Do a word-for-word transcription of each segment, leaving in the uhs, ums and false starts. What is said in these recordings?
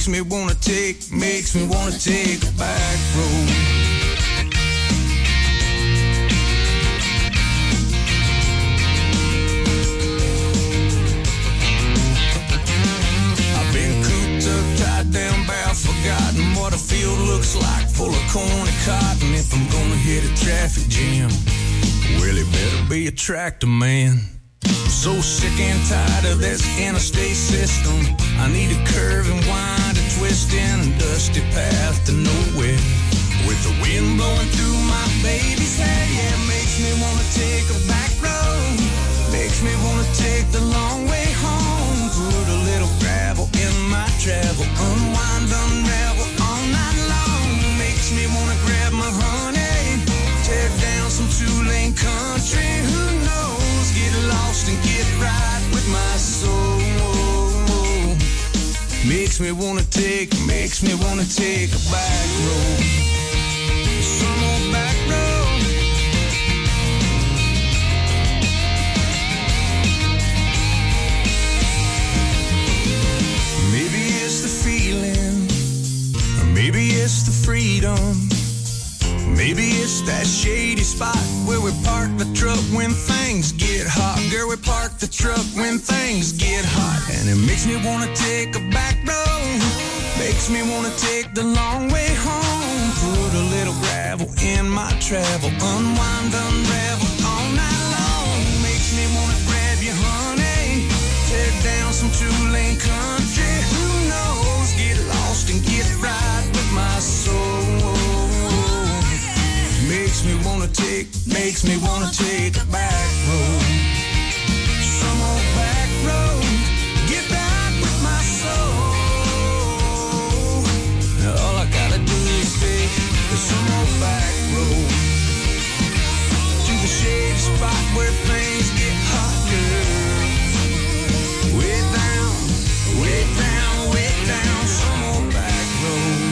makes me wanna take, makes me wanna take a back road. Down bow, forgotten what a field looks like, full of corn and cotton. If I'm gonna hit a traffic jam, well, it better be a tractor man. I'm so sick and tired of this interstate system. I need a curve and wind, a twist in a dusty path to nowhere. With the wind blowing through my baby's hair, yeah, it makes me wanna take a back road. Makes me wanna take the long way home. Put a little gravel in my travel, unwind, unravel all night long. Makes me wanna grab my honey, tear down some two-lane country. Who knows? Get lost and get right with my soul. Makes me wanna take, makes me wanna take a back road. Some old back road. Maybe it's the freedom. Maybe it's that shady spot where we park the truck when things get hot. Girl, we park the truck when things get hot. And it makes me want to take a back road. Makes me want to take the long way home. Put a little gravel in my travel. Unwind, unravel all night long. Makes me want to grab you, honey. Tear down some two-lane country. Who knows? Get lost and get right with my soul. Makes me wanna take, makes me wanna take a back road. Some old back road. Get back with my soul. Now all I gotta do is take some old back road to the shady spot where things get hot, girl. Way down, way down, way down, some old back road.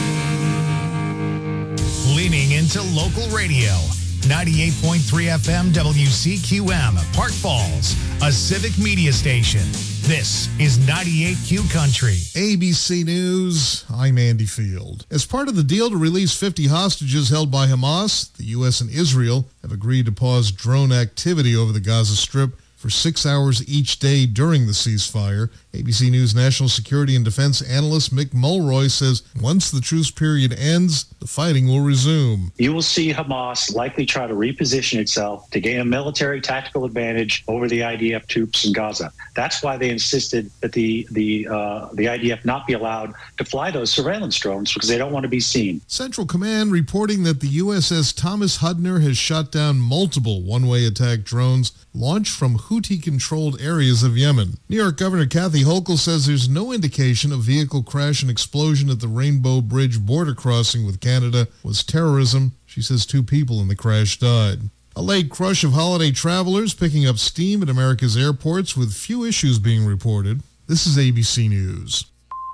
Leaning into local radio, ninety-eight point three F M W C Q M, Park Falls, a civic media station. This is ninety-eight Q Country. A B C News, I'm Andy Field. As part of the deal to release fifty hostages held by Hamas, the U S and Israel have agreed to pause drone activity over the Gaza Strip for six hours each day during the ceasefire. A B C News national security and defense analyst Mick Mulroy says once the truce period ends, the fighting will resume. You will see Hamas likely try to reposition itself to gain a military tactical advantage over the I D F troops in Gaza. That's why they insisted that the the uh, the I D F not be allowed to fly those surveillance drones, because they don't want to be seen. Central Command reporting that the U S S Thomas Hudner has shot down multiple one-way attack drones launched from Houthi-controlled areas of Yemen. New York Governor Kathy Hochul says there's no indication a vehicle crash and explosion at the Rainbow Bridge border crossing with Canada was terrorism. She says two people in the crash died. A late crush of holiday travelers picking up steam at America's airports with few issues being reported. This is A B C News.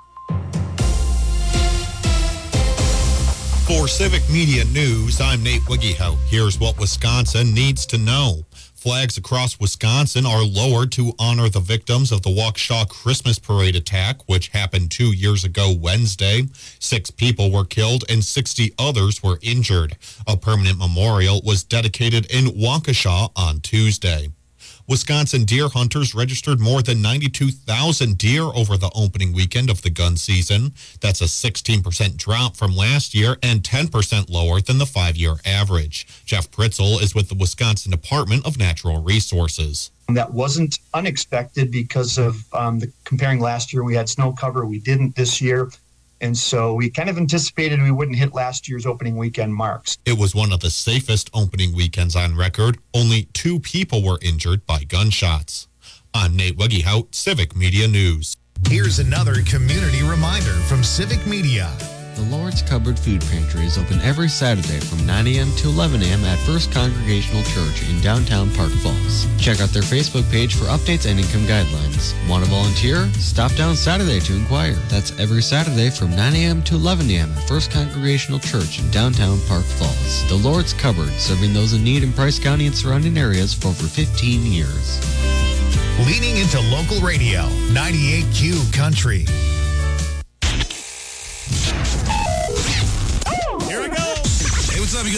For Civic Media News, I'm Nate Wiggiehout. Here's what Wisconsin needs to know. Flags across Wisconsin are lowered to honor the victims of the Waukesha Christmas Parade attack, which happened two years ago Wednesday. Six people were killed and sixty others were injured. A permanent memorial was dedicated in Waukesha on Tuesday. Wisconsin deer hunters registered more than ninety-two thousand deer over the opening weekend of the gun season. That's a sixteen percent drop from last year and ten percent lower than the five-year average. Jeff Pritzel is with the Wisconsin Department of Natural Resources. That wasn't unexpected because of um, the comparing last year. We had snow cover. We didn't this year. And so we kind of anticipated we wouldn't hit last year's opening weekend marks. It was one of the safest opening weekends on record. Only two people were injured by gunshots. I'm Nate Wiggiehout, Civic Media News. Here's another community reminder from Civic Media. The Lord's Cupboard Food Pantry is open every Saturday from nine a.m. to eleven a.m. at First Congregational Church in downtown Park Falls. Check out their Facebook page for updates and income guidelines. Want to volunteer? Stop down Saturday to inquire. That's every Saturday from nine a.m. to eleven a.m. at First Congregational Church in downtown Park Falls. The Lord's Cupboard, serving those in need in Price County and surrounding areas for over fifteen years. Leaning into local radio, ninety-eight Q Country.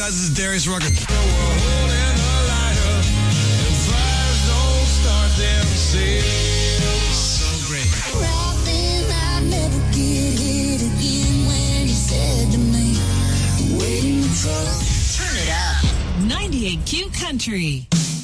guys, this is Darius Rucker. Holding a lighter, and fires don't start themselves. So great. I'd never get hit again when you said to me, waiting for. Turn it up. ninety-eight Q Country.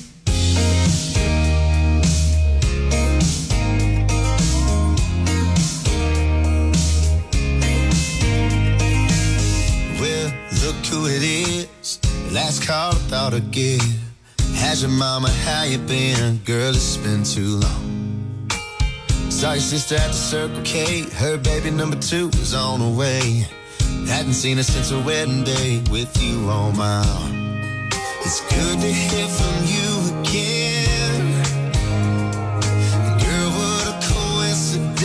Well, look who it is. Last call I thought I'd give. How's your mama? How you been? Girl, it's been too long. Saw your sister at the Circle K. Her baby number two was on the way. Hadn't seen her since her wedding day with you on my arm. It's good to hear from you again. Girl, what a coincidence.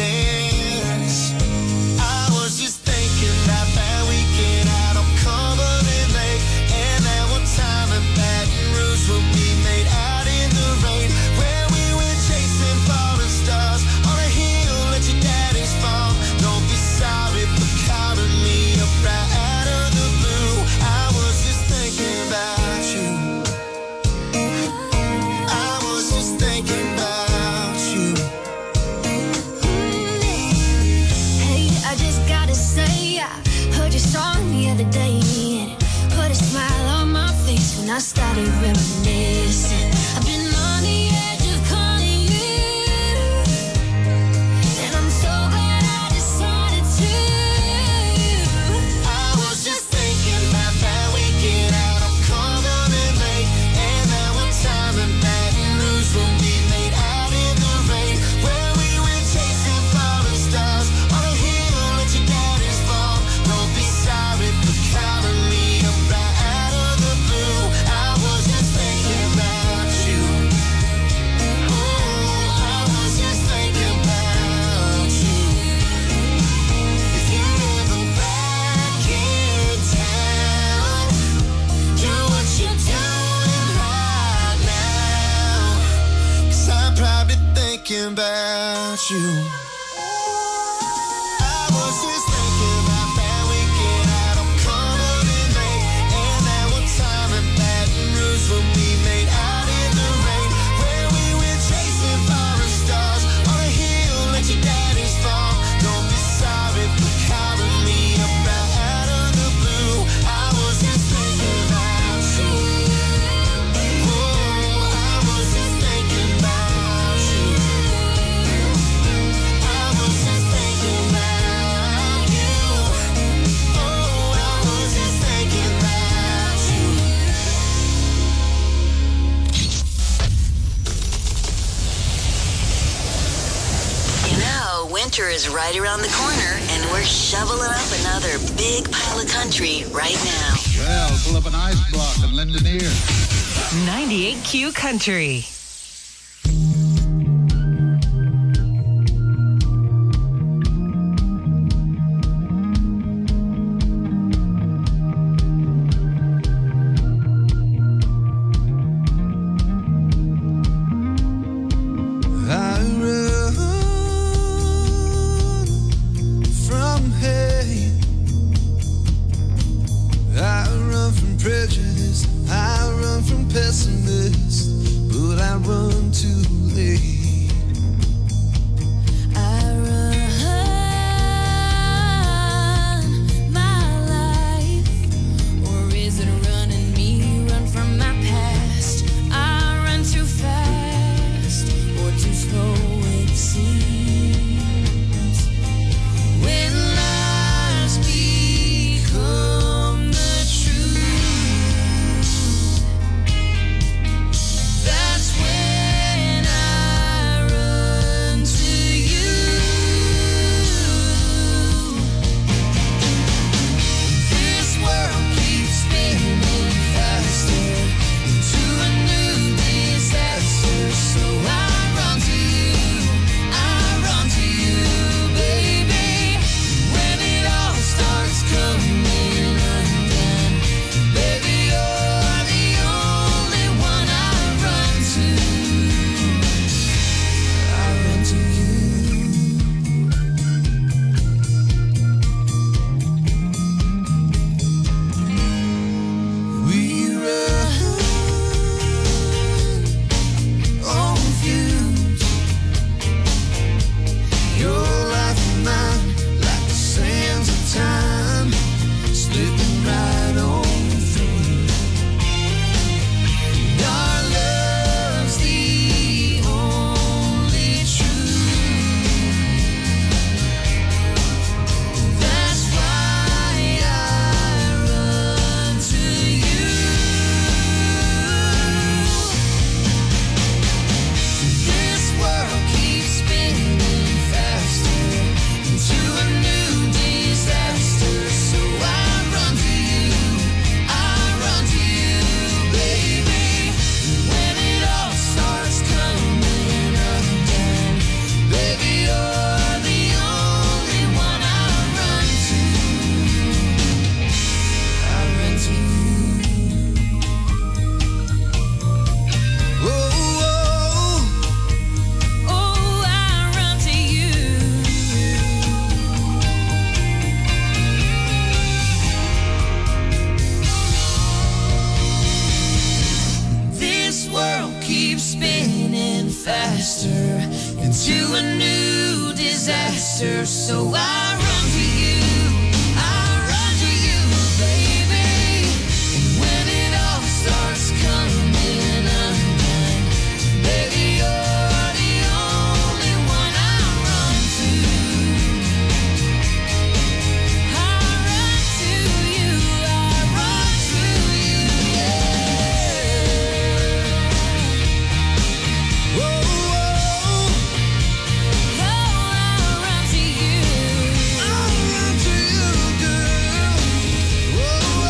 I was just thinking about that weekend out on Cumberland Lake, and that one time in Baton Rouge when we made out in the rain, where we went chasing falling stars on a hill at your daddy's farm. Don't be sorry for calling me up right out of the blue. I was just thinking about you. I was just thinking about you. Hey, I just gotta say, I heard your song the other day, and it put a smile on my face when I started reminiscing. I've been on the edge of calling you, and I'm so glad I decided to. I was just thinking about that weekend out on Cumberland Lake, and that one time in Baton Rouge when we made out in the rain, where we went chasing falling stars on a hill at your daddy's farm. Don't be sorry for calling me up right out of the blue. I was just thinking about you. Oh, I was just thinking about you. If you're ever back in town, do what you're doing right now, 'cause I'm probably thinking about you. I was just thinking about that weekend out on Cumberland Lake, and that one time in Baton Rouge when we made out in the rain, where we went chasing falling stars on a hill at your daddy's farm. Don't be sorry for calling me up right out of the blue. I was just thinking about you. Oh, I was just thinking about you. I was just thinking about you. Oh, I was just thinking about you. You know, winter is right around the corner, and we're shoveling up another big pile of country right now. Well, pull up an ice block and lend an ear. ninety-eight Q Country. I run from hate. I run from prejudice. I run from pessimists. But I faster into a new disaster. So I run to you, I run to you, baby. And when it all starts coming undone, baby, you're the only one I run to. I run to you, I run to you, yeah. Whoa, whoa. Oh, I run to you. I run to you, girl. Whoa,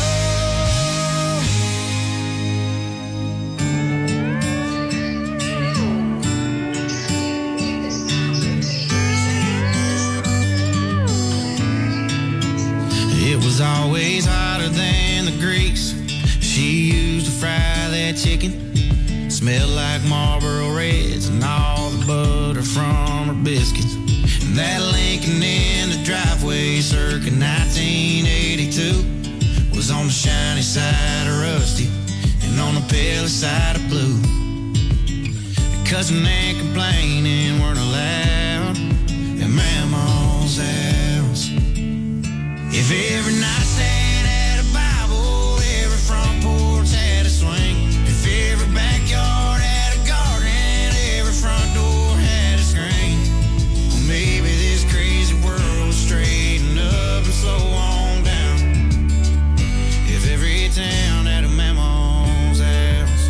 It was always hotter than the grease she used to fry that chicken. Smelled like Marlboro Reds and all the butter from her biscuits. And that Lincoln in the driveway circa nineteen eighty-two was on the shiny side of rusty and on the pale side of blue. Cussing and complaining weren't allowed at Mama's house. If every nightstand had a Bible, every front porch had a swing. If every backyard had a garden, every front door had a screen. Well, maybe this crazy world would straighten up and slow on down. If every town had a Mama's house.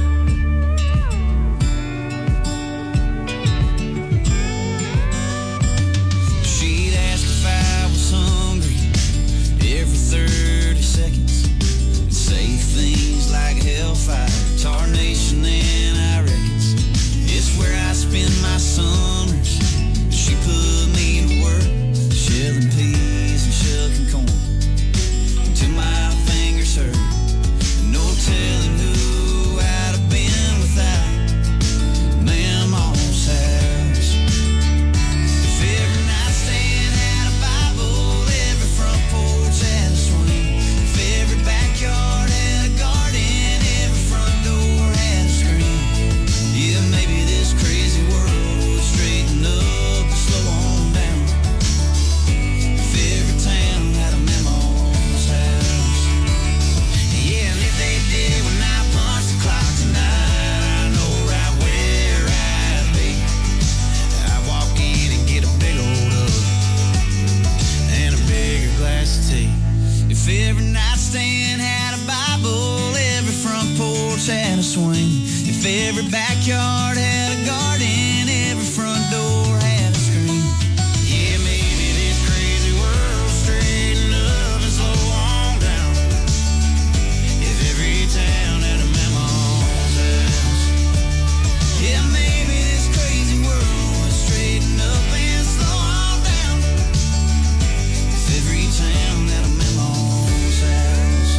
She'd ask if I was hungry every thirty seconds and say things like hellfire, tarnation, and I reckons it's where I spend my summers. She put me to work, shelling peas and shucking corn till my fingers hurt. No telling who I'd have been without Mama's house. If every nightstand had a Bible, every front porch had a swing. If every backyard had a garden, every front door had a screen. Yeah, maybe this crazy world would straighten up and slow on down. If every town had a Mama's house. Yeah, and if they did when I punch the clock tonight, I know right where I'd be. I'd walk in and get a big old hug and a bigger glass of tea. If every nightstand had a Bible, every front porch had a swing. If every backyard had a garden, every front door had a screen. Yeah, maybe this crazy world would straighten up and slow on down. If every town had a Mama's house. Yeah, maybe this crazy world would straighten up and slow on down. If every town had a Mama's house.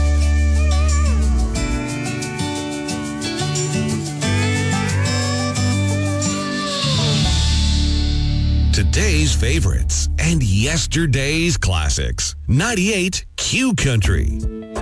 Today's favorites and yesterday's classics. ninety-eight Q Country.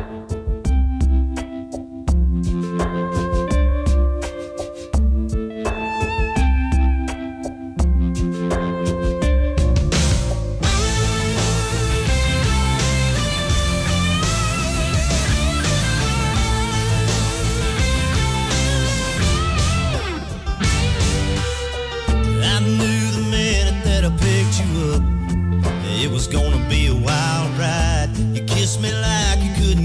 I knew the minute that I picked you up, it was gonna be a wild ride. You kissed me like you couldn't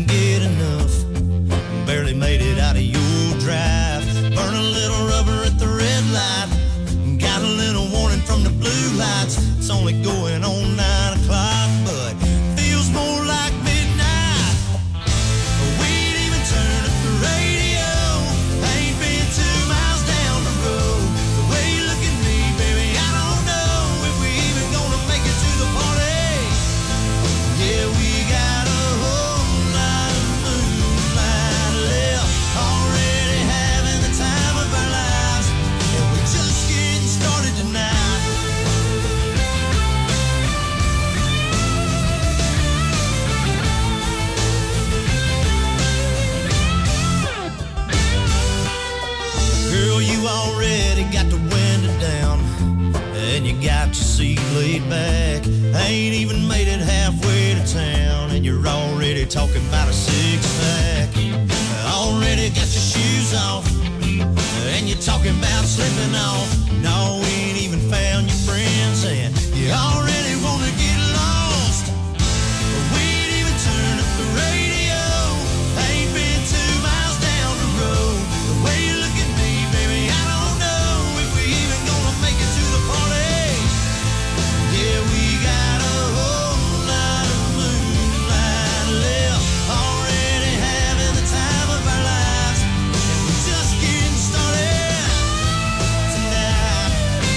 you already got the window down, and you got your seat laid back. Ain't even made it halfway to town, and you're already talking about a six-pack. Already got your shoes off, and you're talking about slipping off. No, we ain't even found your friends, and you already want to get lost. We ain't even turned up the radio. Ain't been two miles down the road. The way you look at me, baby, I don't know if we even gonna make it to the party. Yeah, we got a whole lot of moonlight left, already having the time of our lives, and we're just getting started tonight.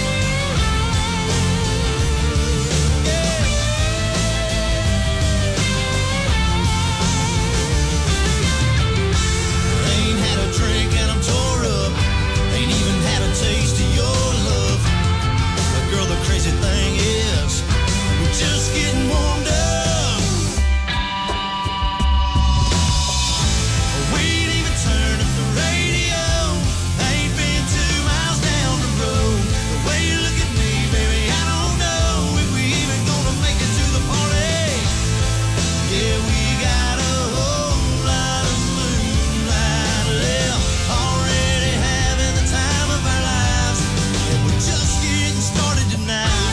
Ain't had a drink and I'm tore up. Ain't even had a taste of your love. But girl, the crazy thing is, we're just getting warmed up. We ain't even turned up the radio. Ain't been two miles down the road. The way you look at me, baby, I don't know if we even gonna make it to the party. Yeah, we got a whole lot of moonlight left, already having the time of our lives, and we're just getting started tonight.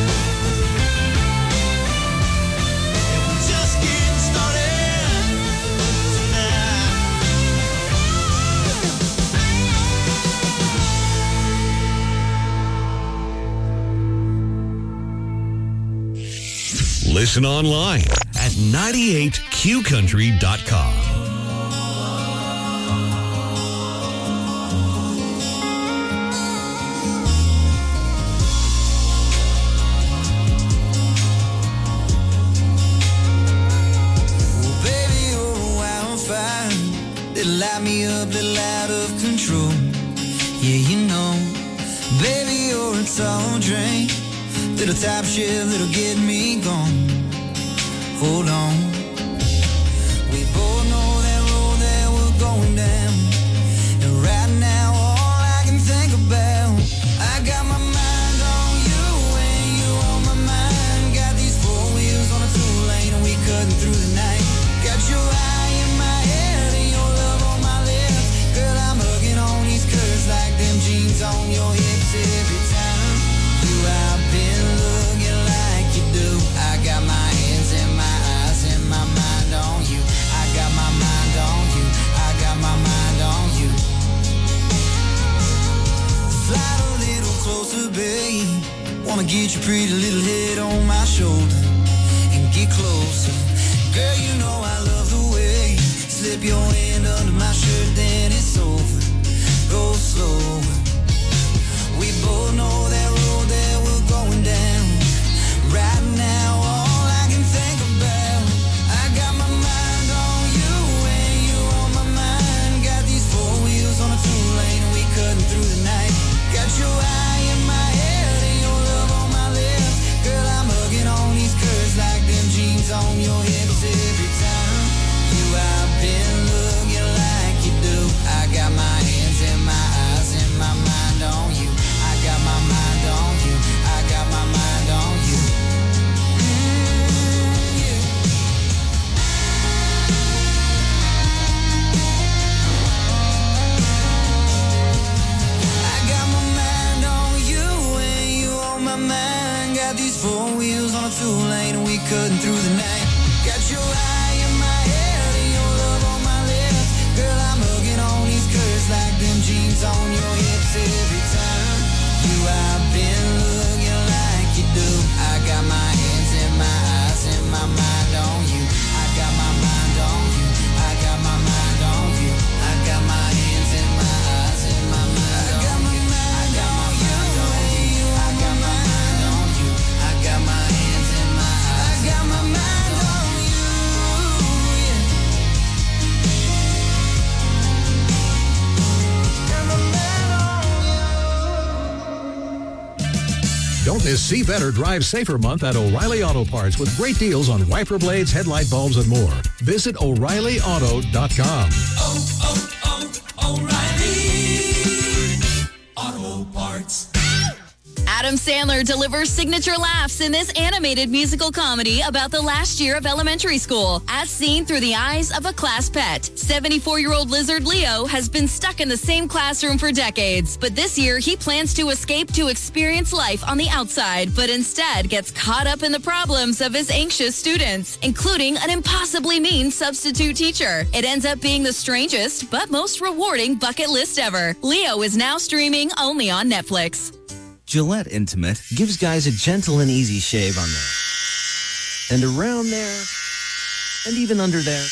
And we're just getting started tonight. Listen online at ninety-eight q country dot com. Well, baby, you're a wildfire that light me up, that light of control. Yeah, you know, baby, you're a tall drink, little top shift that'll get me gone. Hold on, we both know that road that we're going down, and right now all I can think about, I got my mind on you and you on my mind. Got these four wheels on a two-lane and we cutting through the night. Got your eye in my head and your love on my lips. Girl, I'm hugging on these curves like them jeans on your hips every time you out been looking like you do. I got my hands and my eyes and my mind on you. I got my mind on you. I got my mind on you. Slide a little closer, babe. Wanna get your pretty little head on my shoulder and get closer. Girl, you know I love the way you slip your hand under my shirt, then it's over. Go slow. We both know that road that we're going down. Right now, all I can think about, I got my mind on you and you on my mind. Got these four wheels on a two-lane and we cutting through the night. Got your eye in my head and your love on my lips. Girl, I'm hugging on these curves like them jeans on your hips every time you out been looking like you do. I got my hands and my eyes and my mind on you. I got my mind on you. I got my mind on you. Mm, yeah. I got my mind on you and you on my mind. Got these four wheels on a two-lane and we cutting through the night. Got your eye in my head and your love on my lips. Girl, I'm hugging on these curves like them jeans on your hips every time you out been looking like you do. I got my hands and my eyes and my mind on you. I got my mind on you. I got my mind on you. I got my hands and my eyes and my mind on you. I got my mind on you. I got my mind on you. I got my hands and my eyes. I got my mind on you. Yeah. Got my mind on you. Don't miss See Better, Drive Safer month at O'Reilly Auto Parts with great deals on wiper blades, headlight bulbs, and more. Visit O'Reilly Auto dot com. Oh, oh, oh, O'Reilly. Auto Parts. Adam Sandler delivers signature laughs in this animated musical comedy about the last year of elementary school, as seen through the eyes of a class pet. seventy-four-year-old lizard Leo has been stuck in the same classroom for decades, but this year he plans to escape to experience life on the outside, but instead gets caught up in the problems of his anxious students, including an impossibly mean substitute teacher. It ends up being the strangest but most rewarding bucket list ever. Leo is now streaming only on Netflix. Gillette Intimate gives guys a gentle and easy shave on there. And around there. And even under there.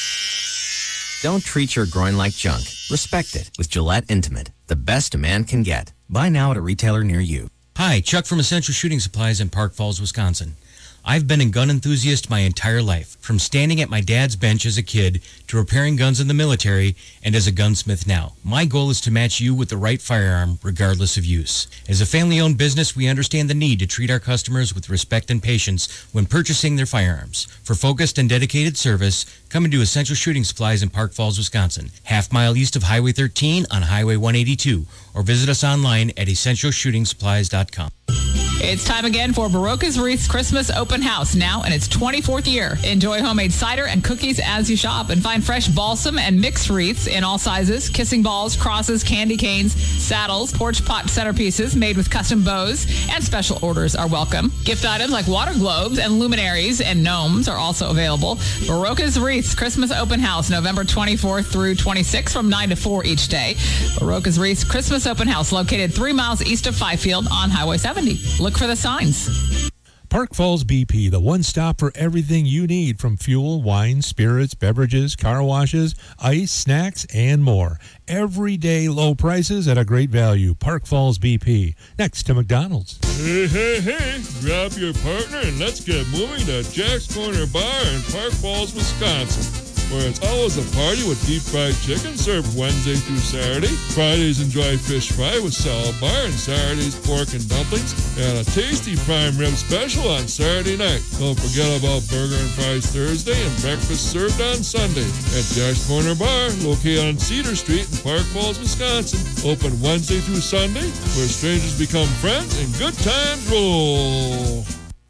Don't treat your groin like junk. Respect it with Gillette Intimate, the best a man can get. Buy now at a retailer near you. Hi, Chuck from Essential Shooting Supplies in Park Falls, Wisconsin. I've been a gun enthusiast my entire life, from standing at my dad's bench as a kid to repairing guns in the military and as a gunsmith now. My goal is to match you with the right firearm, regardless of use. As a family-owned business, we understand the need to treat our customers with respect and patience when purchasing their firearms. For focused and dedicated service, come into Essential Shooting Supplies in Park Falls, Wisconsin, half mile east of Highway thirteen on Highway one eighty-two, or visit us online at essential shooting supplies dot com. It's time again for Barocas Wreaths Christmas Open House, now in its twenty-fourth year. Enjoy homemade cider and cookies as you shop and find fresh balsam and mixed wreaths in all sizes, kissing balls, crosses, candy canes, saddles, porch pot centerpieces made with custom bows, and special orders are welcome. Gift items like water globes and luminaries and gnomes are also available. Barocas Wreaths Christmas Open House, November twenty-fourth through twenty-sixth from nine to four each day. Barocas Wreaths Christmas Open House, located three miles east of Fifield on Highway seventy. Look for the signs. Park Falls B P, the one stop for everything you need, from fuel, wine, spirits, beverages, car washes, ice, snacks, and more. Everyday low prices at a great value. Park Falls B P, next to McDonald's. Hey, hey, hey, grab your partner and let's get moving to Jack's Corner Bar in Park Falls, Wisconsin, where it's always a party with deep fried chicken served Wednesday through Saturday. Fridays enjoy fish fry with salad bar, and Saturdays pork and dumplings, and a tasty prime rib special on Saturday night. Don't forget about burger and fries Thursday and breakfast served on Sunday at Jack's Corner Bar, located on Cedar Street in Park Falls, Wisconsin. Open Wednesday through Sunday, where strangers become friends and good times roll.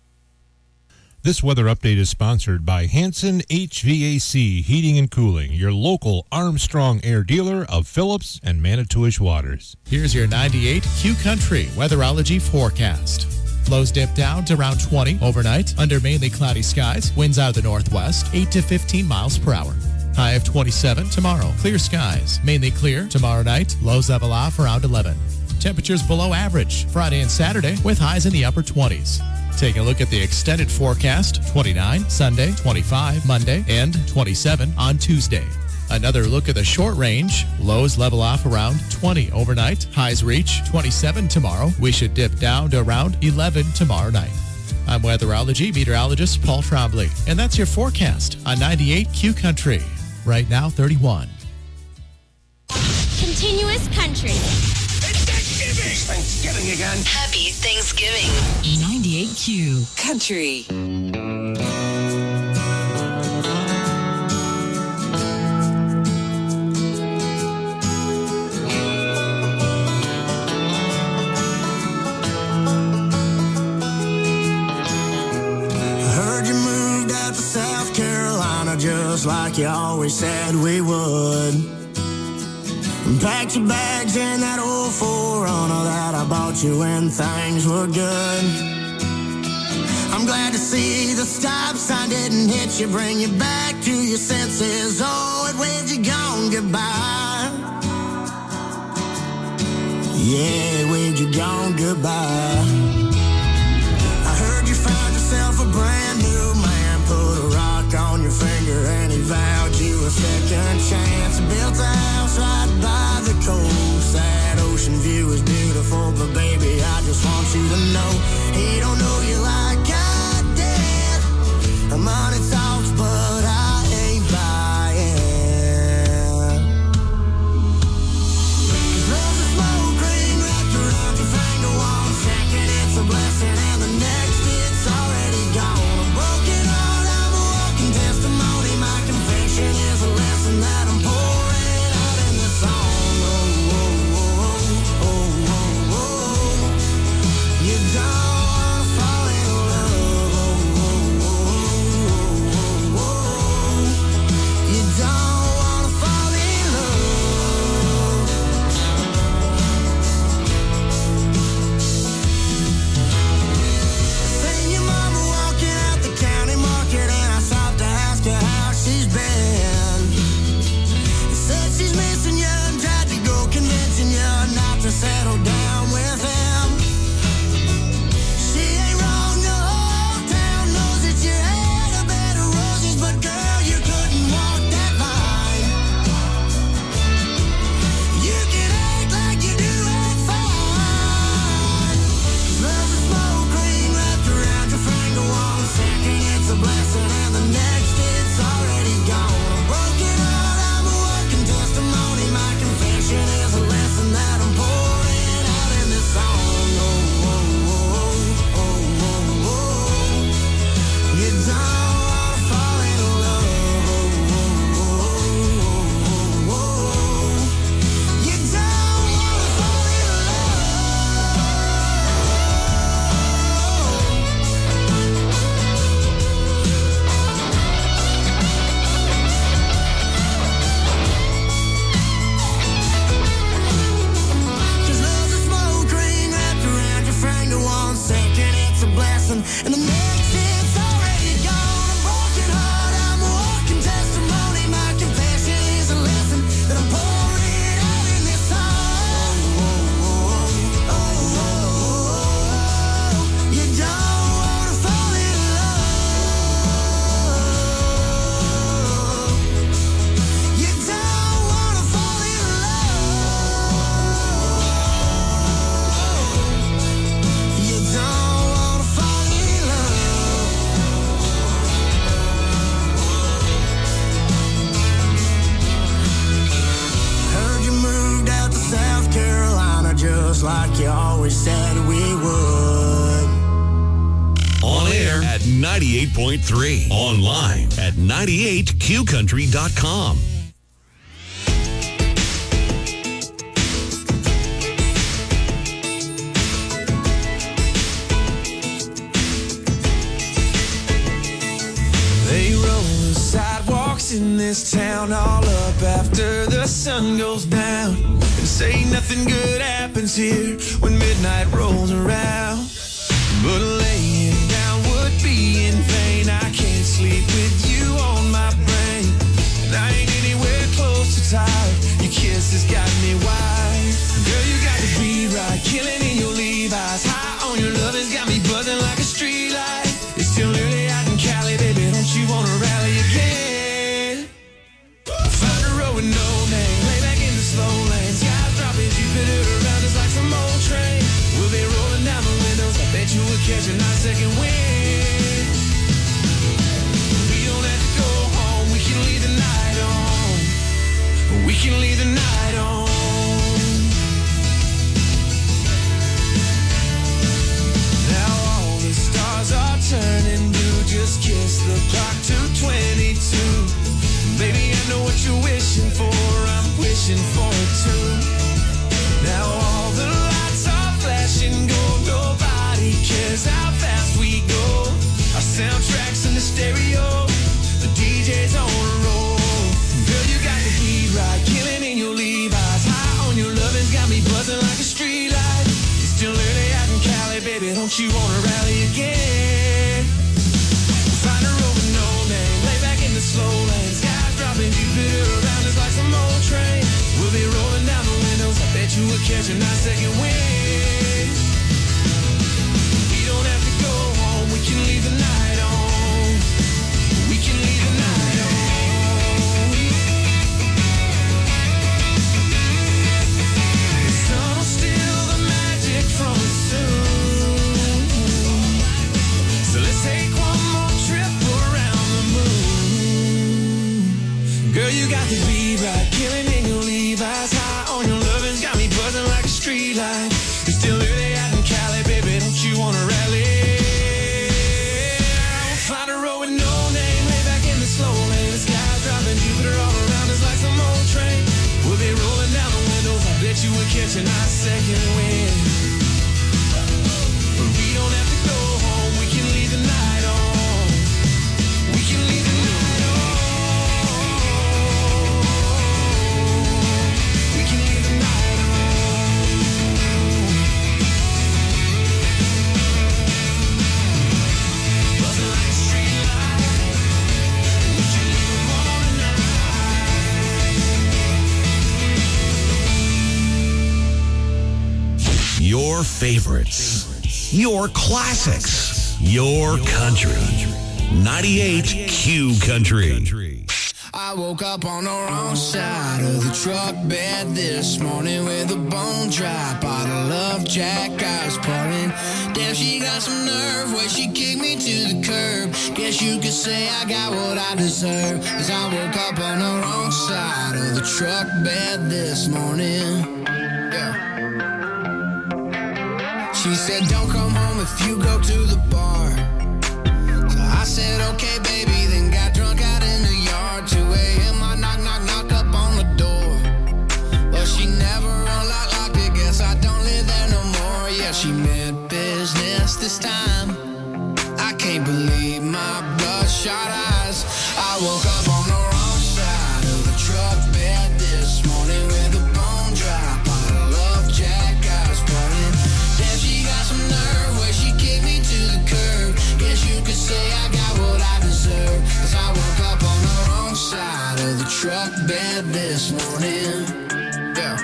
This weather update is sponsored by Hanson H V A C Heating and Cooling, your local Armstrong Air dealer of Phillips and Manitowish Waters. Here's your ninety-eight Q Country weatherology forecast. Lows dip down to around twenty overnight under mainly cloudy skies. Winds out of the northwest, eight to fifteen miles per hour. High of twenty-seven tomorrow. Clear skies, mainly clear tomorrow night. Lows level off around eleven. Temperatures below average Friday and Saturday with highs in the upper twenties. Take a look at the extended forecast. twenty-nine Sunday, twenty-five Monday, and twenty-seven on Tuesday. Another look at the short range. Lows level off around twenty overnight. Highs reach twenty-seven tomorrow. We should dip down to around eleven tomorrow night. I'm weatherology meteorologist Paul Trombley, and that's your forecast on ninety-eight Q Country. Right now, thirty-one. Continuous country. Thanksgiving again. Happy Thanksgiving. ninety-eight Q Country. Heard you moved out to South Carolina just like you always said we would. And packed your bags in that old four runner that I bought you when things were good. I'm glad to see the stop sign didn't hit you, bring you back to your senses. Oh, it waved you gone goodbye. Yeah, it waved you gone goodbye. I heard you found yourself a brand new man, put a rock on your finger and he vowed you a second chance. Built a house right by the coast. That ocean view is beautiful, but baby, I just want you to know he don't know you like I did. Money talks, but I ain't buying. There's a smoke ring wrapped around your finger. One second it's a blessing, and the next it's already gone. A broken heart, I'm a walking testimony. My confession is a lesson that I'm pouring out in this song. Oh, oh, oh, oh, oh, oh. and the medicine's already gone. A broken heart, I'm a walking testimony. My confession is a lesson that I'm pouring out in this song. Oh, oh, oh, oh, oh. You don't wanna fall in love. You don't wanna fall in love. You don't wanna fall in love. Heard you moved out to South Carolina just like you always said we would. On air at ninety-eight point three. Online at ninety-eight q country dot com. They roll the sidewalks in this town all up after the sun goes down, and say nothing good happens here when midnight rolls around. But laying down would be in vain. I can't sleep with you on my brain, and I ain't anywhere close to tired. Your kiss has got me wired. Girl, you got the beat right, killing in your Levi's. High on your love has got me buzzing like a street light. It's still early out in Cali, baby, don't you wanna rally again? Find a road with no name, lay back in the slow lane. Skies dropping, Jupiter around us like some old train. We'll be rolling down the windows, I bet you will catch a nice second wind. We don't have to go home, we can leave the night on. We can leave the night on. Now all the stars are turning blue. Just kiss the clock to twenty-two. Baby, I know what you're wishing for. I'm wishing for it too. Now all the lights are flashing gold. Nobody cares how fast we go. Our soundtracks in the stereo. The D J's on a roll. Girl, you got the beat right, killing in your Levi's. High on your lovin's got me buzzing like a street light. It's still early out in Cali, baby, don't you wanna rally again? Find a road with no name, lay back in the slow lane. Skies dropping, Jupiter around us like some old train. We'll be rolling down the windows, I bet you will catch a nice second wind. We don't have to go home, we can leave the night on. We can leave the night on. The sun will steal the magic from us soon. So let's take one more trip around the moon. Girl, you got the beat right, killing in your Levi's. High on your lovin's got me buzzing like a street light. It's still early out in Cali, baby, don't you wanna rally? We'll find a road with no name, lay back in the slow lane. The sky's dropping, Jupiter all around us like some old train. We'll be rolling down the windows, I bet you will catch a nice second wind. But we don't have to go home, we can leave the night on. We can leave the night on. We can leave the night on. Buzzing like a street light. Would you leave the morning light? Your favorites. Your classics. Your country. ninety-eight Q Country. I woke up on the wrong side of the truck bed this morning with a bone dry bottle of Jack I was pouring. Damn, she got some nerve where she kicked me to the curb. Guess you could say I got what I deserve, 'cause I woke up on the wrong side of the truck bed this morning. Yeah. She said, don't come home if you go to the bar. So I said, okay, baby, then got drunk out in the yard. two a.m. I knock, knock, knock up on the door. But she never unlocked, locked it. Guess I don't live there no more. Yeah, she meant business this time. I can't believe my bloodshot eyes. I woke up on the wrong side of the truck bed this morning with a bone dry bottle of Jack I was pouring. Damn, she got some nerve where she kicked me to the curb. bed this morning. Yeah.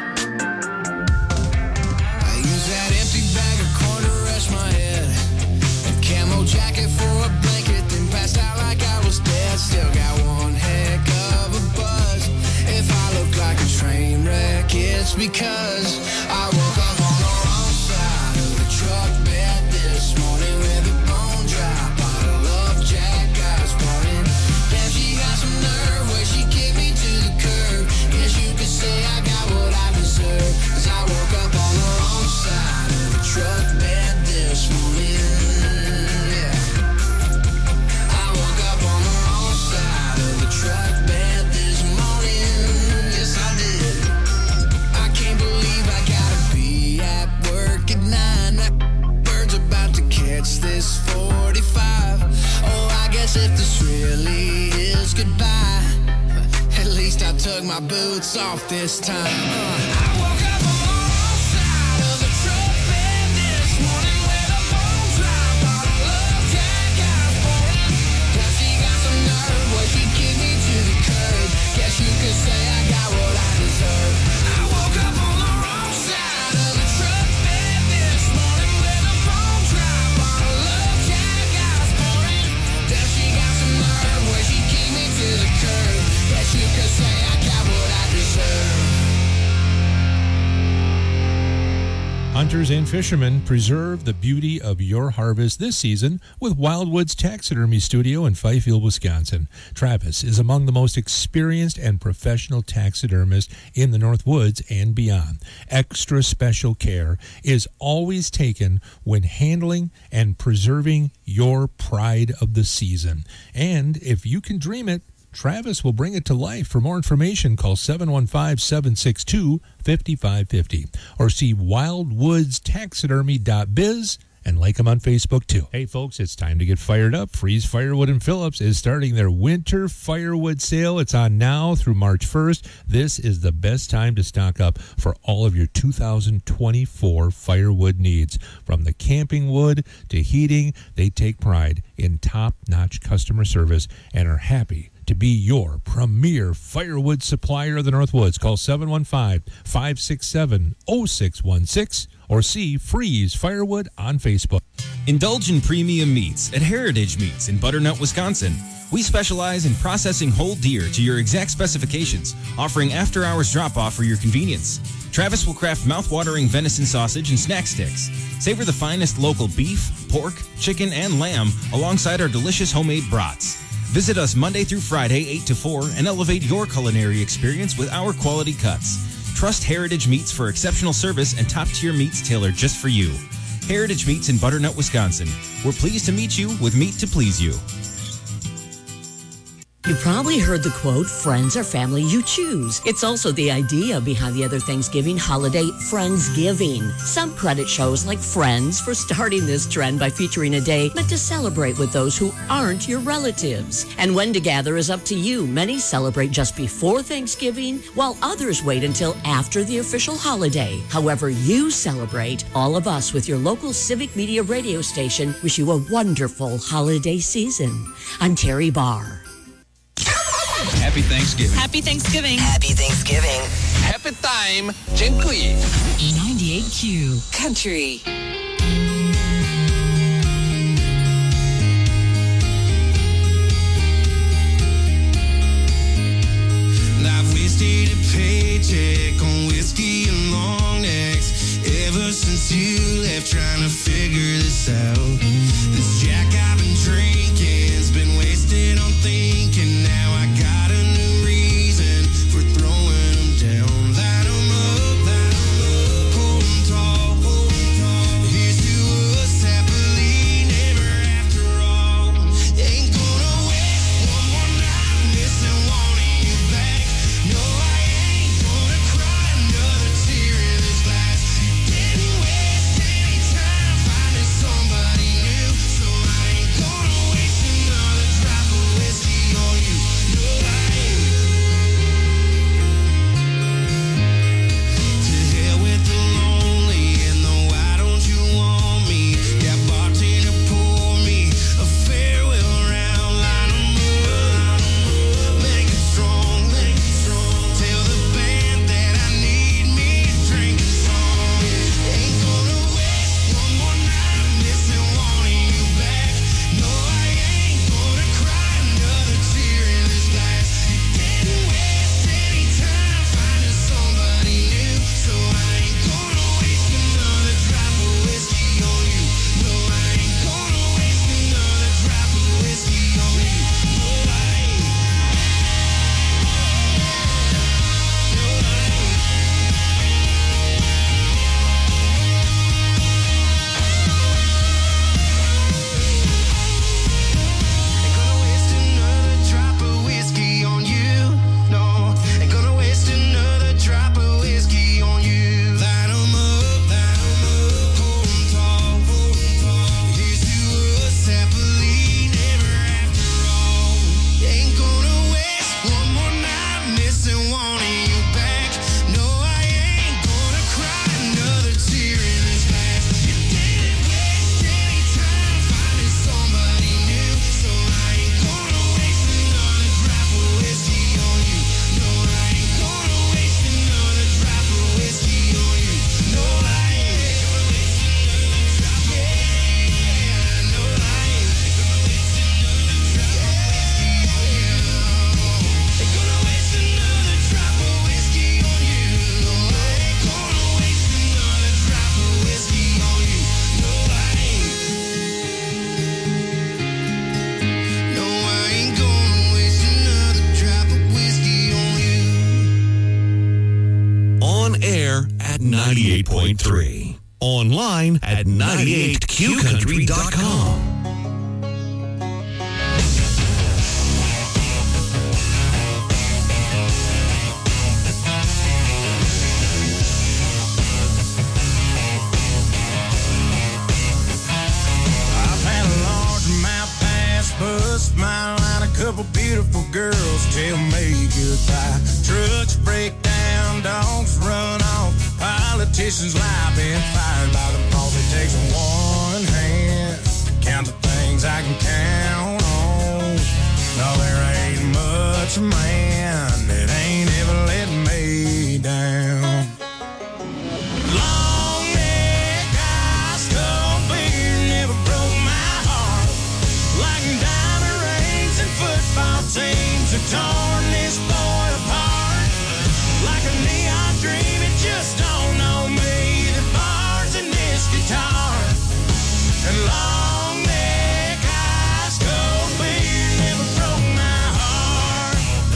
I use that empty bag of corn to rest my head. A camo jacket for a blanket, then passed out like I was dead. Still got one heck of a buzz. If I look like a train wreck, it's because I woke up on the wrong side of the truck bed this morning with a bone dry bottle of Jack Ice pouring. Damn, she got some nerve where she kicked me to the curb. Guess you could say I got what I deserve, 'cause I woke up on the wrong side of the truck bed this morning. Yeah. I woke up on the wrong side of the truck bed this morning. Yes, I did. I can't believe I gotta be at work at nine. That bird's about to catch this forty-five. Oh, I guess if this really is goodbye, at least I took my boots off this time. Uh, I woke up on the wrong side of the truck bed this morning with a bone dry bottle of Jack Ice pouring. Now she got some nerve where she kicked me to the curb. Guess you could say I got what I deserve. I woke up on the wrong side of the truck bed this morning with a bone dry bottle of Jack Ice pouring. Now she got some nerve where she kicked me to the curb. Guess you could say I got what I deserve. Hunters and fishermen, preserve the beauty of your harvest this season with Wildwoods Taxidermy Studio in Fifield, Wisconsin. Travis is among the most experienced and professional taxidermists in the North Woods and beyond. Extra special care is always taken when handling and preserving your pride of the season. And if you can dream it, Travis will bring it to life. For more information, call seven one five, seven six two, five five five zero or see wildwoods taxidermy dot biz and like them on Facebook too. Hey folks, it's time to get fired up. Freeze Firewood and Phillips is starting their winter firewood sale. It's on now through March first. This is the best time to stock up for all of your two thousand twenty-four firewood needs. From the camping wood to heating, they take pride in top-notch customer service and are happy to be your premier firewood supplier of the Northwoods. Call seven one five, five six seven, zero six one six or see Freeze Firewood on Facebook. Indulge in premium meats at Heritage Meats in Butternut, Wisconsin. We specialize in processing whole deer to your exact specifications, offering after-hours drop-off for your convenience. Travis will craft mouth-watering venison sausage and snack sticks. Savor the finest local beef, pork, chicken, and lamb alongside our delicious homemade brats. Visit us Monday through Friday, eight to four, and elevate your culinary experience with our quality cuts. Trust Heritage Meats for exceptional service and top-tier meats tailored just for you. Heritage Meats in Butternut, Wisconsin. We're pleased to meet you with meat to please you. You probably heard the quote, friends are family you choose. It's also the idea behind the other Thanksgiving holiday, Friendsgiving. Some credit shows like Friends for starting this trend by featuring a day meant to celebrate with those who aren't your relatives. And when to gather is up to you. Many celebrate just before Thanksgiving, while others wait until after the official holiday. However you celebrate, all of us with your local Civic Media radio station wish you a wonderful holiday season. I'm Terry Barr. Happy Thanksgiving. Happy Thanksgiving. Happy Thanksgiving. Happy time. Dziękuję. ninety-eight Q Country. I've wasted a paycheck on whiskey and long necks ever since you left, trying to figure this out. This Jack I've been drinking's been wasted on thinking. Now I got a new reason for throwing them down. Light 'em up, light 'em up, hold 'em tall, hold 'em tall. Here's to us happily never after all. Ain't gonna waste one more night missing wanting you back. No, I ain't gonna cry ninety-eight point three. Online at ninety-eight q country dot com. Bus smile and a couple beautiful girls tell me goodbye. Trucks break down, dogs run off, politicians lie, been fired by the boss. It takes one hand to count the things I can count on. No, there ain't much man that ain't ever let me down. Long neck, ice cold beer never broke my heart like diamond rings and football teams have torn this boy apart. Like a neon dream, it just don't know me. The bars in this guitar and long neck, ice cold beer never broke my heart.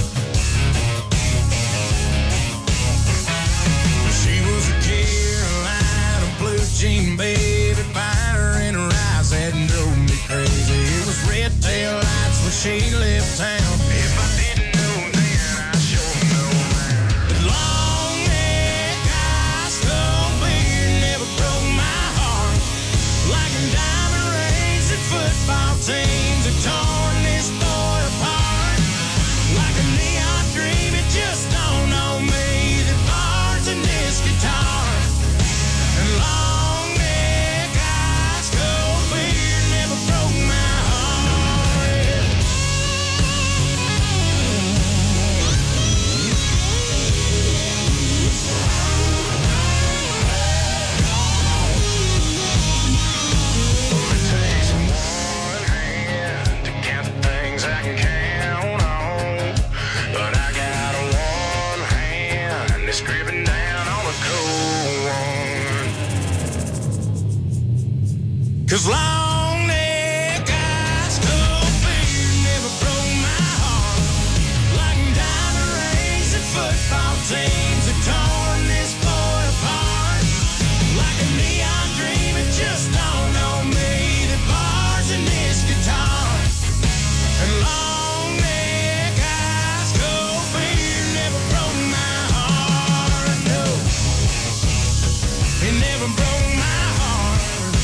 She was a Carolina blue jean baby, fire in her eyes that drove me crazy. It was red tail lights when she left town. If I didn't know then, I sure know now. But long neck, ice cold beer never broke my heart. Like diamond rings and football teams have torn this boy apart. Like a neon dream, it just don't know me. The bars in this guitar and long neck, ice cold beer never broke my heart. It takes one hand to count the things I can count on, but I got one hand that's gripping down on a cold one. 'Cause long neck, ice cold beer never broke my heart. Like diamond rings and football teams have torn this boy apart. Like a neon dream, it just don't know me. The bars in this guitar and long neck, ice cold beer never broke my heart. No, it never broke my heart.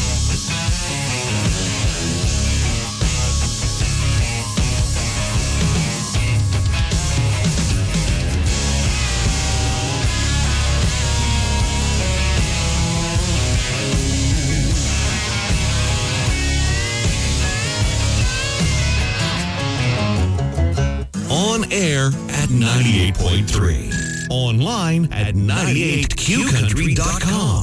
On air at ninety-eight point three. Online at ninety-eight q country dot com.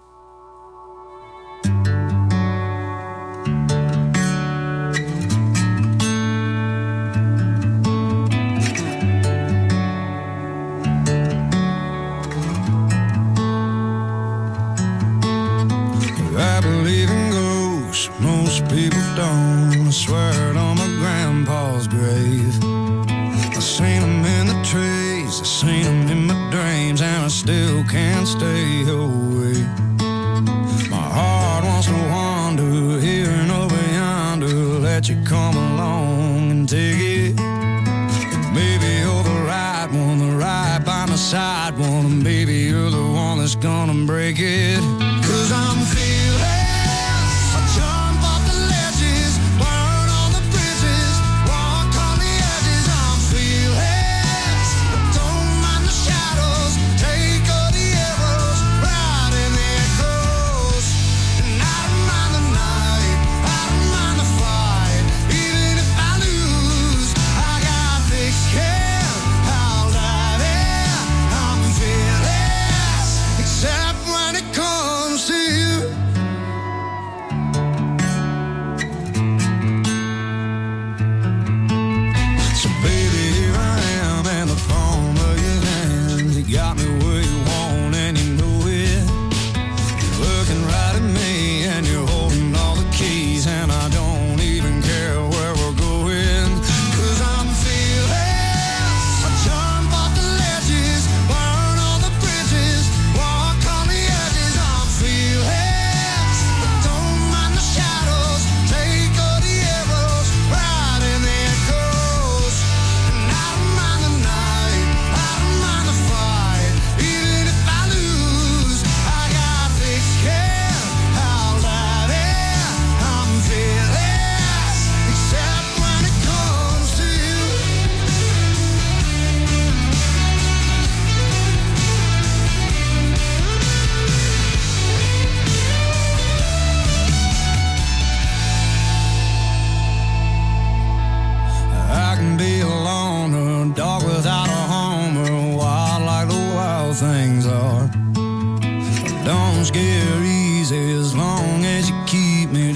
I believe in ghosts, most people don't. I swear it on my grandpa's grave. I seen them in the trees, I seen them in my dreams, and I still can't stay away. My heart wants to wander here and over yonder. Let you come along and take it. Maybe you're the right one, the right by my side one, and baby you're the one that's gonna break it. 'Cause I'm feeling even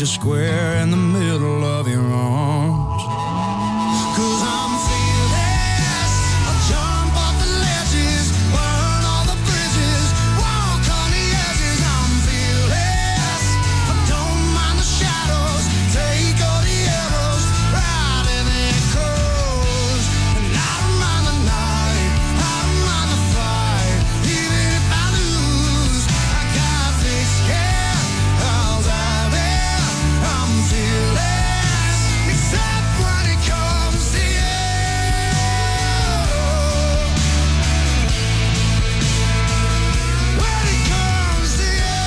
you square in the middle of your arms. 'Cause I'm fearless, I'll jump off the ledges, burn all the bridges, walk on the edges. I'm fearless, I don't mind the shadows, take all the arrows, ride in the echoes. And I don't mind the night, I don't mind the fight, even if I lose, I got thick skin, I'll dive in. I'm fearless, except when it comes to you. When it comes to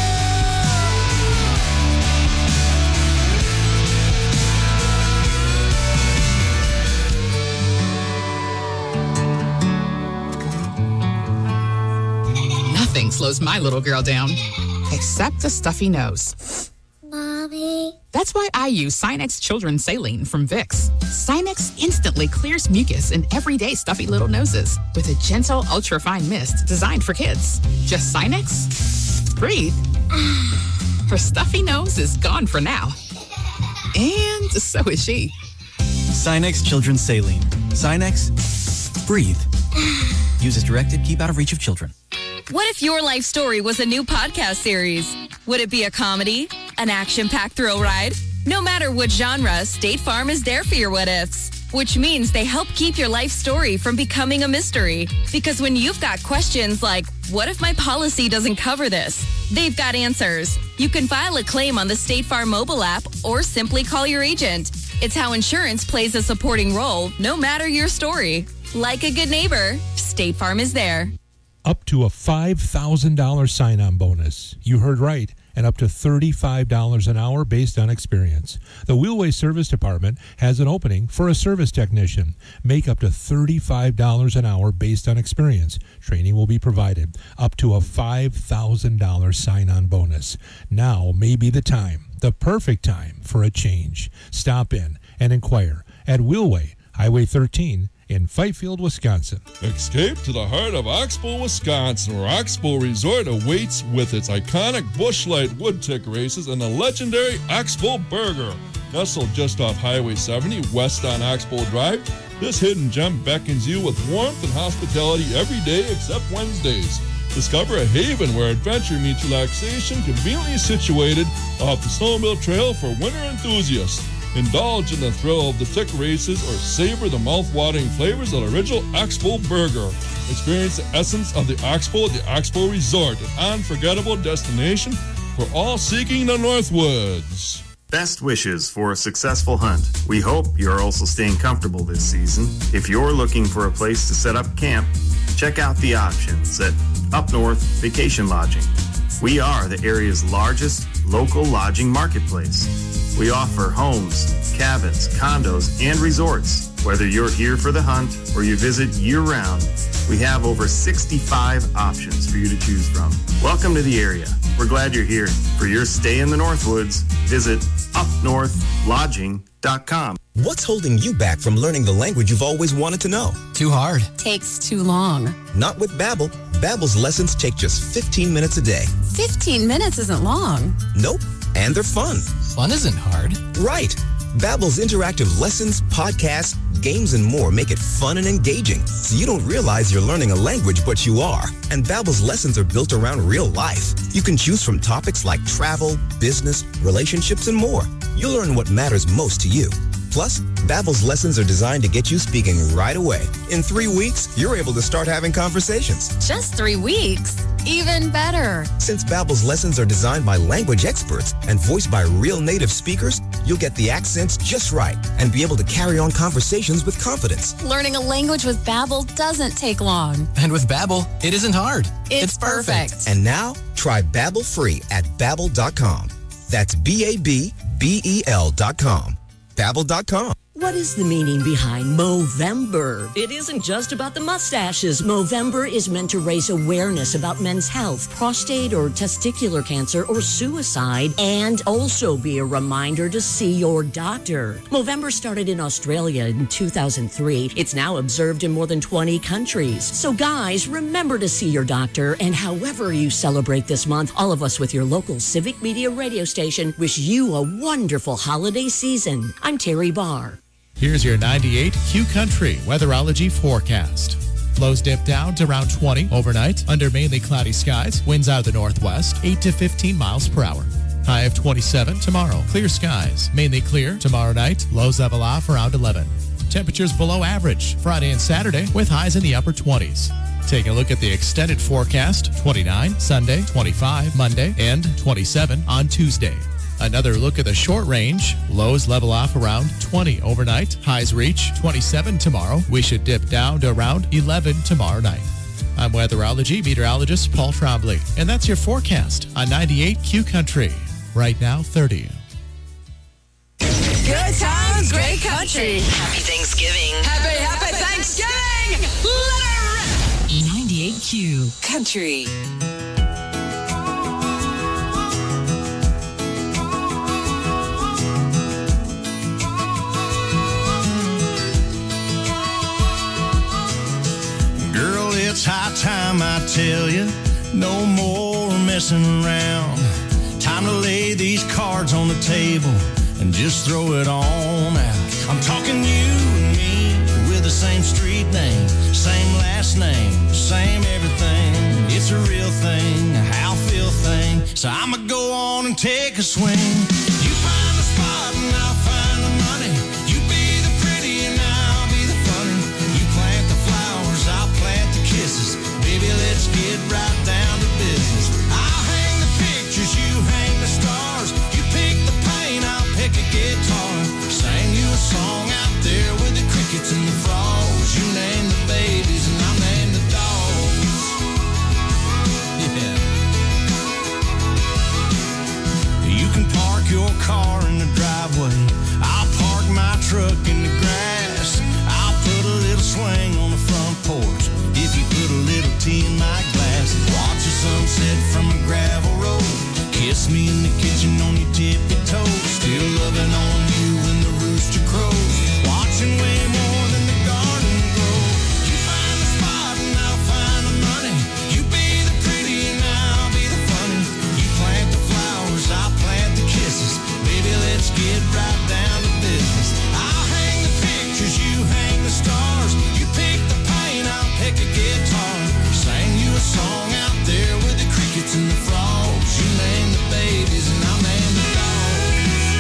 Nothing slows my little girl down, except a stuffy nose. Mommy. That's why I use Sinex Children's Saline from Vicks. Sinex instantly clears mucus in everyday stuffy little noses with a gentle, ultra-fine mist designed for kids. Just Sinex? Breathe. Her stuffy nose is gone for now. And so is she. Sinex Children's Saline. Sinex, breathe. Use as directed, keep out of reach of children. What if your life story was a new podcast series? Would it be a comedy? An action-packed thrill ride? No matter what genre, State Farm is there for your what-ifs. Which means they help keep your life story from becoming a mystery. Because when you've got questions like, what if my policy doesn't cover this? They've got answers. You can file a claim on the State Farm mobile app or simply call your agent. It's how insurance plays a supporting role, no matter your story. Like a good neighbor, State Farm is there. Up to a five thousand dollars sign-on bonus. You heard right. And up to thirty-five dollars an hour based on experience. The Wheelway Service Department has an opening for a service technician. Make up to thirty-five dollars an hour based on experience. Training will be provided. Up to a five thousand dollars sign-on bonus. Now may be the time, the perfect time for a change. Stop in and inquire at Wheelway, Highway thirteen, in Fifield, Wisconsin. Escape to the heart of Oxbow, Wisconsin, where Oxbow Resort awaits with its iconic Busch Light wood tick races and the legendary Oxbow Burger. Nestled just off Highway seventy, west on Oxbow Drive, this hidden gem beckons you with warmth and hospitality every day except Wednesdays. Discover a haven where adventure meets relaxation, conveniently situated off the Snowmobile Trail for winter enthusiasts. Indulge in the thrill of the tick races or savor the mouth-watering flavors of the original Oxbow Burger. Experience the essence of the Oxbow at the Oxbow Resort, an unforgettable destination for all seeking the Northwoods. Best wishes for a successful hunt. We hope you're also staying comfortable this season. If you're looking for a place to set up camp, check out the options at Up North Vacation Lodging. We are the area's largest local lodging marketplace. We offer homes, cabins, condos, and resorts. Whether you're here for the hunt or you visit year-round, we have over sixty-five options for you to choose from. Welcome to the area. We're glad you're here. For your stay in the Northwoods, visit up north lodging dot com. What's holding you back from learning the language you've always wanted to know? Too hard. Takes too long. Not with Babbel. Babbel's lessons take just fifteen minutes a day. fifteen minutes isn't long. Nope. And they're fun. Fun isn't hard. Right. Babbel's interactive lessons, podcasts, games, and more make it fun and engaging, so you don't realize you're learning a language, but you are. And Babbel's lessons are built around real life. You can choose from topics like travel, business, relationships, and more. You'll learn what matters most to you. Plus, Babbel's lessons are designed to get you speaking right away. In three weeks, you're able to start having conversations. Just three weeks? Even better. Since Babbel's lessons are designed by language experts and voiced by real native speakers, you'll get the accents just right and be able to carry on conversations with confidence. Learning a language with Babbel doesn't take long. And with Babbel, it isn't hard. It's, it's perfect. perfect. And now, try Babbel free at Babbel dot com. That's B A B B E L dot com. Babbel dot com. What is the meaning behind Movember? It isn't just about the mustaches. Movember is meant to raise awareness about men's health, prostate or testicular cancer, or suicide, and also be a reminder to see your doctor. Movember started in Australia in two thousand three. It's now observed in more than twenty countries. So guys, remember to see your doctor, and however you celebrate this month, all of us with your local Civic Media radio station wish you a wonderful holiday season. I'm Terry Barr. Here's your ninety-eight Q Country weatherology forecast. Lows dip down to around twenty overnight under mainly cloudy skies. Winds out of the northwest, eight to fifteen miles per hour. High of twenty-seven tomorrow. Clear skies, mainly clear tomorrow night. Lows level off around eleven. Temperatures below average Friday and Saturday with highs in the upper twenties. Take a look at the extended forecast. twenty-nine Sunday, twenty-five Monday, and twenty-seven on Tuesday. Another look at the short range. Lows level off around twenty overnight. Highs reach twenty-seven tomorrow. We should dip down to around eleven tomorrow night. I'm weatherology meteorologist Paul Trombley, and that's your forecast on ninety-eight Q Country. Right now, thirty. Good times, great country. Happy Thanksgiving. Happy, happy Thanksgiving. Let her rip. ninety-eight Q Country. Girl, it's high time I tell you, no more messing around. Time to lay these cards on the table and just throw it on out. I'm talking you and me with the same street name, same last name, same everything. It's a real thing, a how feel thing. So I'ma go on and take a swing. You find the spot and I'll find the money. You be the pretty and I'll be the funny. You plant the flowers, I'll plant the kisses. Baby, let's get right down to business. I'll hang the pictures, you hang the stars. You pick the paint, I'll pick a guitar. Sing you a song out there with the crickets and the frogs. You name the babies and I'll name the dogs. Yeah. You can park your car in the driveway. I'll park my truck in the grass. I'll put a little swing on the front porch. If you put a little tea in my glass, watch the sunset from a gravel road. Kiss me in the kitchen on your tippy toes. Still loving on you when the rooster crows. Watching way more than the garden grow. You find the spot and I'll find the money. You be the pretty and I'll be the funny. You plant the flowers, I'll plant the kisses. Baby, let's get right down to business. I'll hang the pictures, you hang the stars. You pick the paint, I'll pick a guitar. Sang you a song out there with the crickets and the frogs. You name the babies and I'll name the dogs.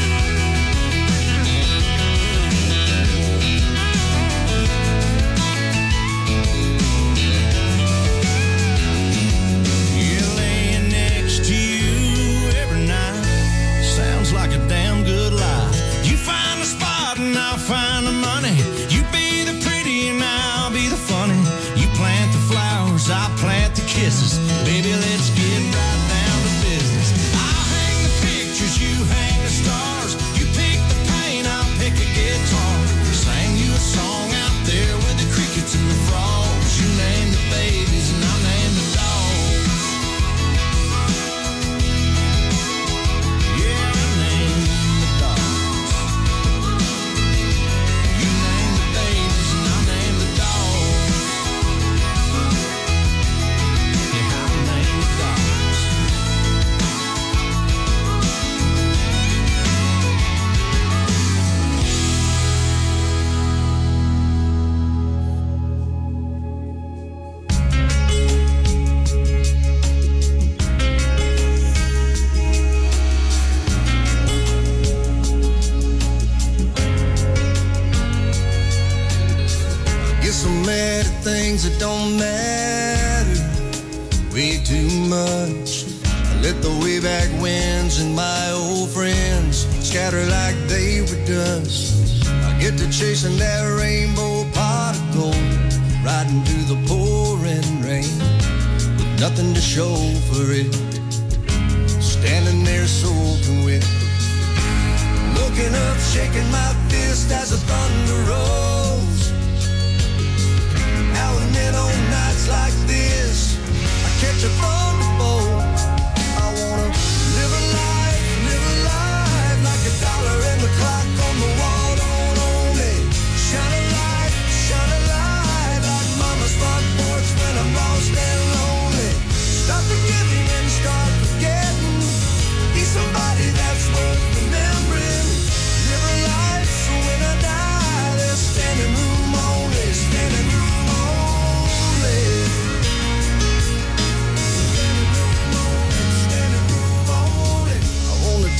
Yeah, laying next to you every night sounds like a damn good lie. You find the spot and I'll find the money. You be the pretty and I'll be the funny. You plant the flowers, I'll plant the kisses. Baby, let's get right down to business. I'll hang the pictures, you hang the stars. You pick the paint, I'll pick a guitar. Sang you a song out there with the crickets and the frogs. You name the babies and I'll name the dogs. Yeah, I name the dogs. You name the babies and I'll name the dogs. Yeah, I'll name the dogs. Get so mad at things that don't matter way too much. I let the way back winds and my old friends scatter like they were dust. I get to chasing that rainbow pot of gold, riding through the pouring rain with nothing to show for it, standing there soaking wet. Looking up, shaking my fist as the thunder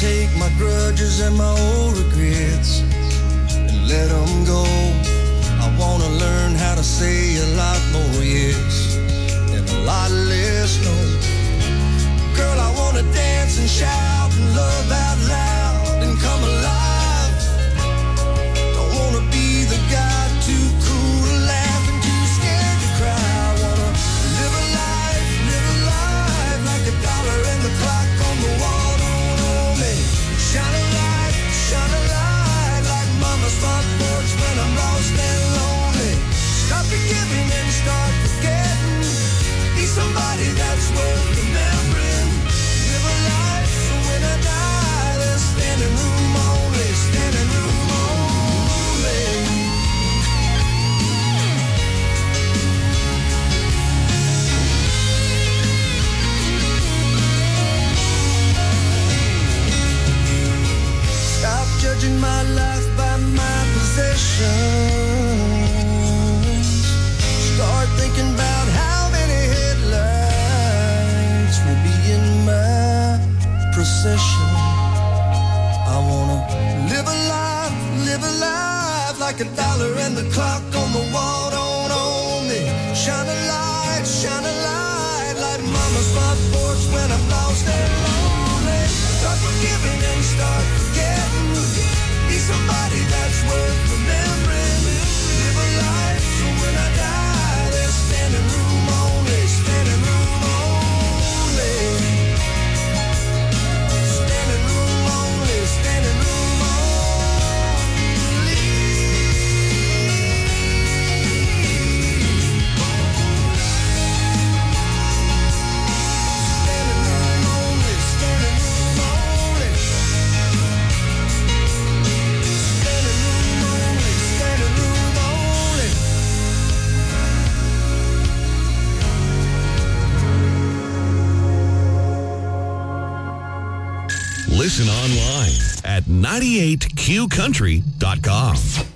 take my grudges and my old regrets and let them go. I wanna learn how to say a lot more yes and a lot less no. Girl, I wanna dance and shout and love out loud and come alive. Don't wanna be the guy too cool to laugh and too scared to cry. I wanna live a life, live a life like a dollar and the clock on the wall don't owe me. Shine a light, shine a light like mama's front porch when I'm lost and lonely. Stop forgiving and start forgetting. Be somebody that's worth remembering. Live a life so when I die there's standing room only, standing room only. Stop judging my life by my possessions. Start thinking about how many headlights will be in my procession. I wanna live a life, live a life like a dollar and the clock on the wall don't owe me. Shine a light, shine a light like mama's front porch when I'm lost and lonely. Start forgiving and start forgetting. Be somebody that's worth remembering. Live a life so when I die there's standing room only, standing room only. Standing room only, standing room only. Standing room only, standing room only. Standing room only, standing room only. Listen online at ninety-eight Q country dot com.